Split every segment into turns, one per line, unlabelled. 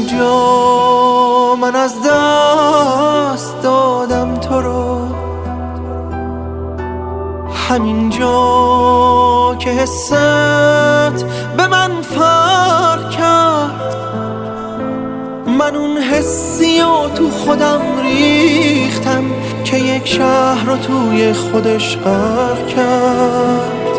همینجا من از دست دادم تو رو، همینجا که حست به من فرق کرد. من اون حسی و تو خودم ریختم که یک شهر رو توی خودش غرق کرد.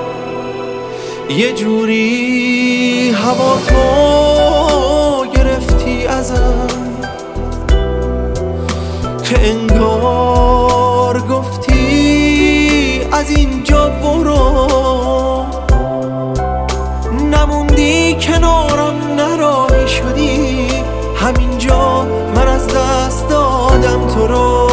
یه جوری هوا تو گرفتی ازم که انگار گفتی از اینجا برو. نموندی کنارم، نراهی شدی، همینجا من از دست دادم تو رو.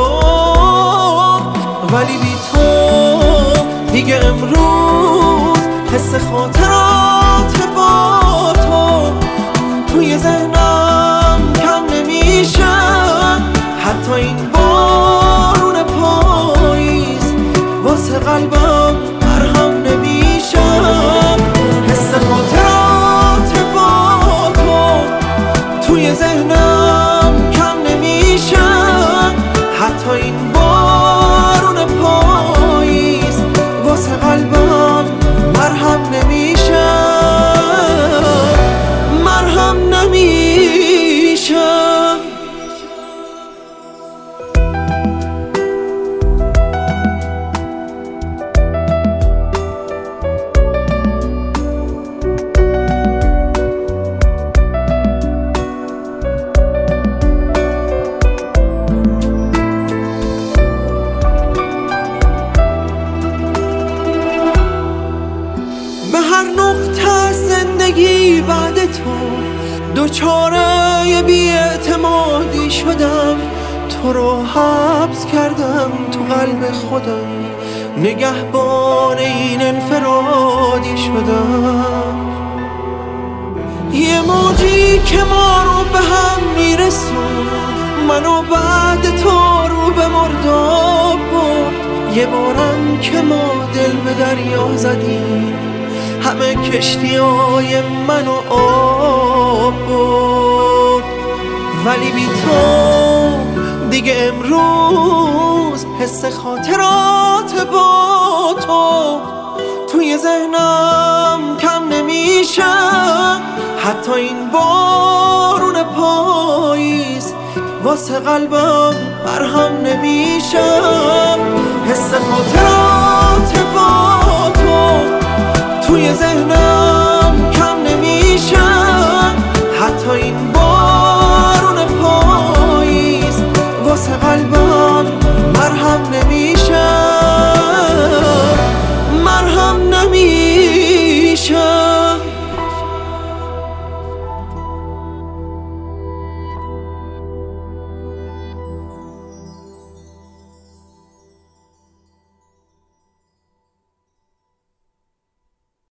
ولی بی تو دیگه امروز حس خاطرات با تو توی ذهنم کم نمیشه. حتی این بارون پاییز واسه قلبم مرهم نمیشه. حس خاطرات با تو توی ذهنم کم نمیشه. حتی این بارون پاییز واسه قلبم مرهم نمیشه، مرهم نمیشه. به هر نقطه زندگی بعد تو دوچاره بی‌اعتمادی شدم. تو رو حبس کردم تو قلب خودم، نگهبان این انفرادی شدم. یه موجی که ما رو به هم میرسون، منو بعد تو رو به مرداب برد. یه بارم که ما دل به دریا زدیم، همه کشتی‌های منو آب برد. ولی بی تو دیگه امروز حس خاطرات با تو توی ذهنم کم نمیشه. حتی این بارون پاییز واسه قلبم مرهم نمیشه. حس خاطرات با